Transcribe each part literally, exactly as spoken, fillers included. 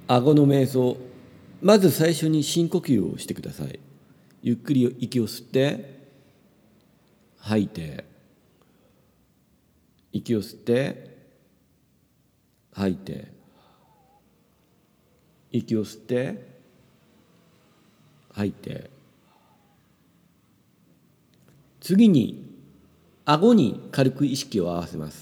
顎の瞑想。まず最初に深呼吸をしてください。ゆっくり息を吸って吐いて、息を吸って吐いて、息を吸って吐いて、次に顎に軽く意識を合わせます。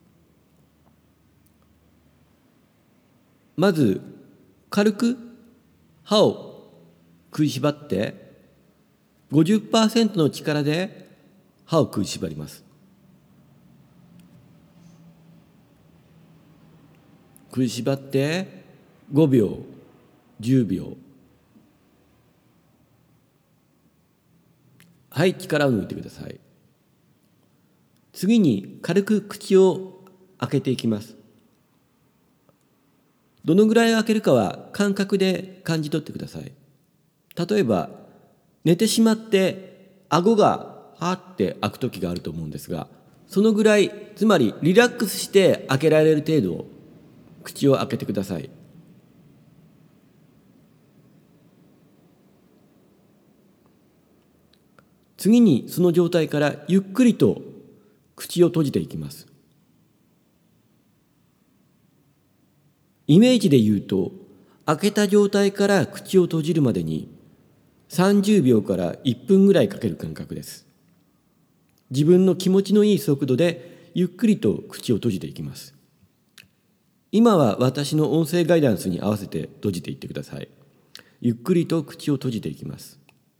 まず軽く歯を食いしばって ごじゅっパーセント の力で歯を食いしばります。食いしばってごびょう、じゅうびょう。はい、力を抜いてください。次に軽く口を開けていきます。どのぐらい開けるかは感覚で感じ取ってください。例えば寝てしまって顎がはって開く時があると思うんですが、そのぐらい、つまりリラックスして開けられる程度口を開けてください。次にその状態からゆっくりと口を閉じていきます。イメージで言うと、開けた状態から口を閉じるまでにさんじゅうびょうからいっぷんぐらいかける感覚です。自分の気持ちのいい速度でゆっくりと口を閉じていきます。今は私の音声ガイダンスに合わせて閉じていってください。ゆっくりと口を閉じていきます。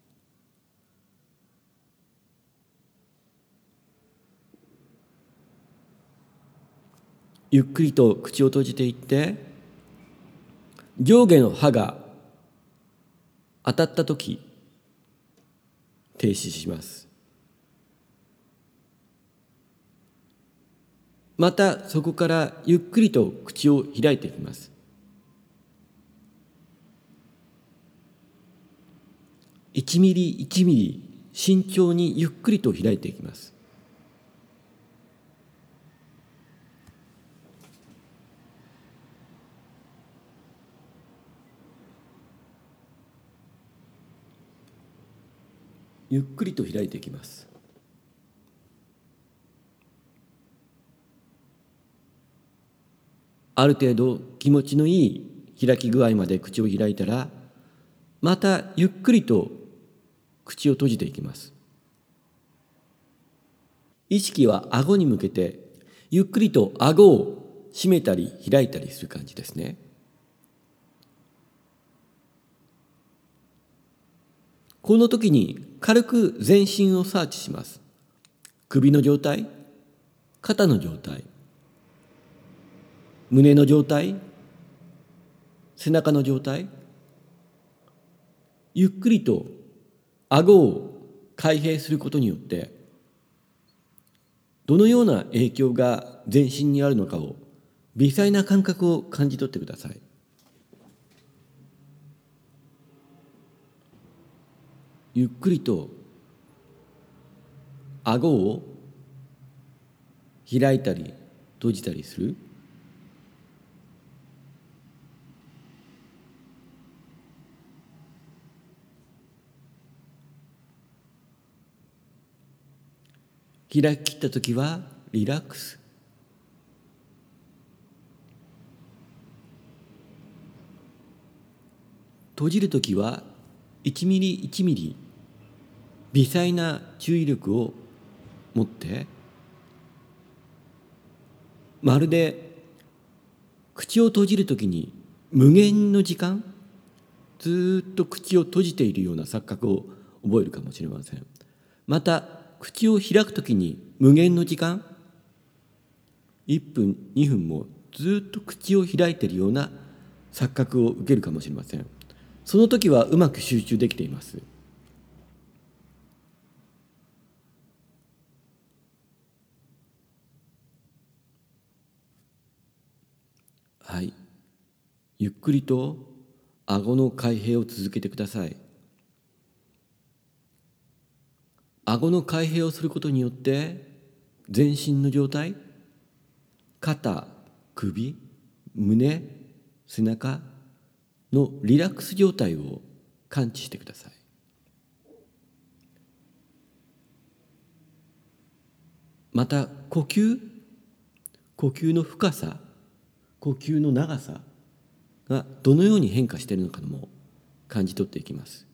ゆっくりと口を閉じていって、上下の歯が当たったとき停止します。またそこからゆっくりと口を開いていきます。いちミリいちミリ慎重にゆっくりと開いていきます。ゆっくりと開いていきます。ある程度気持ちのいい開き具合まで口を開いたら、またゆっくりと口を閉じていきます。意識は顎に向けて、ゆっくりと顎を閉めたり開いたりする感じですね。この時に軽く全身をサーチします。首の状態、肩の状態、胸の状態、背中の状態。ゆっくりと顎を開閉することによって、どのような影響が全身にあるのかを微細な感覚を感じ取ってください。ゆっくりと顎を開いたり閉じたりする。開き切ったときはリラックス。閉じるときはいちミリいちミリ微細な注意力を持って、まるで口を閉じるときに無限の時間、ずっと口を閉じているような錯覚を覚えるかもしれません。また口を開くときに無限の時間、いっぷんにふんもずっと口を開いているような錯覚を受けるかもしれません。その時はうまく集中できています。はい、ゆっくりと顎の開閉を続けてください。顎の開閉をすることによって全身の状態、肩、首、胸、背中、 のリラックス状態を感知してください。また呼吸呼吸の深さ、呼吸の長さがどのように変化しているのかも感じ取っていきます。